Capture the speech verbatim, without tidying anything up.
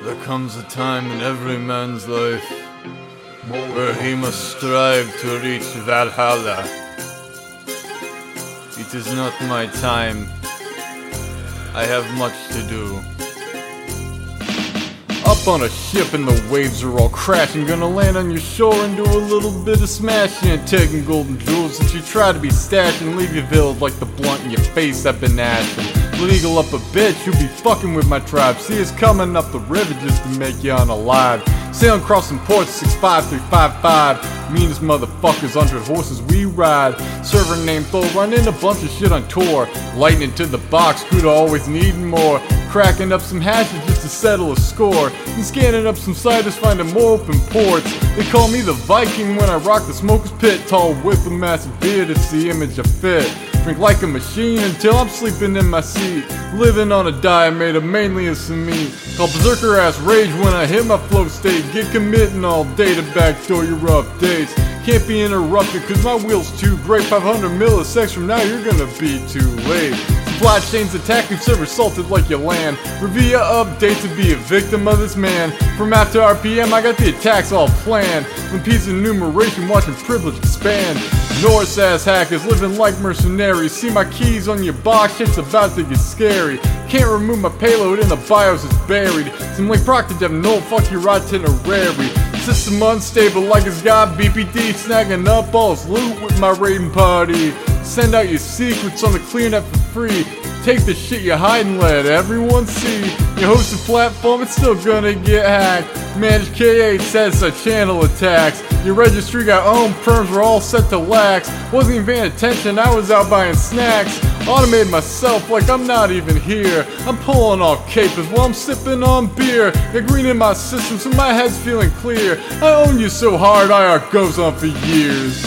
There comes a time in every man's life where he must strive to reach Valhalla. It is not my time. I have much to do. Up on a ship and the waves are all crashing. Gonna land on your shore and do a little bit of smashing and taking golden jewels that you try to be stashing. Leave you veiled like the blunt in your face I've been ashing. Legal up a bitch, you be fucking with my tribe. See us coming up the river just to make you unalive. Sailing crossing ports six five three five five. Meanest motherfuckers, hundred horses we ride. Server named Thor, running a bunch of shit on tour. Lightning to the box, Cuda always needing more. Cracking up some hashes just to settle a score. And scanning up some ciders, finding more open ports. They call me the Viking when I rock the smoker's pit. Tall with a massive beard, it's the image I fit. Drink like a machine until I'm sleeping in my seat. Living on a diet made of mainly of some meat. Called berserker ass rage when I hit my flow state. Get committing all day to backdoor your updates. Can't be interrupted cause my wheel's too great. five hundred milliseconds from now you're gonna be too late. Supply chains attack, you've server assaulted like you land. Revia update to be a victim of this man. From after R P M I got the attacks all planned. When piece of enumeration watching privilege expand. Norse ass hackers living like mercenaries. See my keys on your box, shit's about to get scary. Can't remove my payload and the BIOS is buried. Some like Proctor Dev, no fuck your itinerary. System unstable like it's got B P D. Snagging up all his loot with my raiding party. Send out your secrets on the ClearNet for free. Take the shit you hide and let everyone see. Your hosted platform, it's still gonna get hacked. Managed K eight says a channel attacks. Your registry got owned, perms were all set to lax. Wasn't even paying attention, I was out buying snacks. Automated myself like I'm not even here. I'm pulling off capers while I'm sipping on beer. Got green in my system so my head's feeling clear. I own you so hard, I R goes on for years.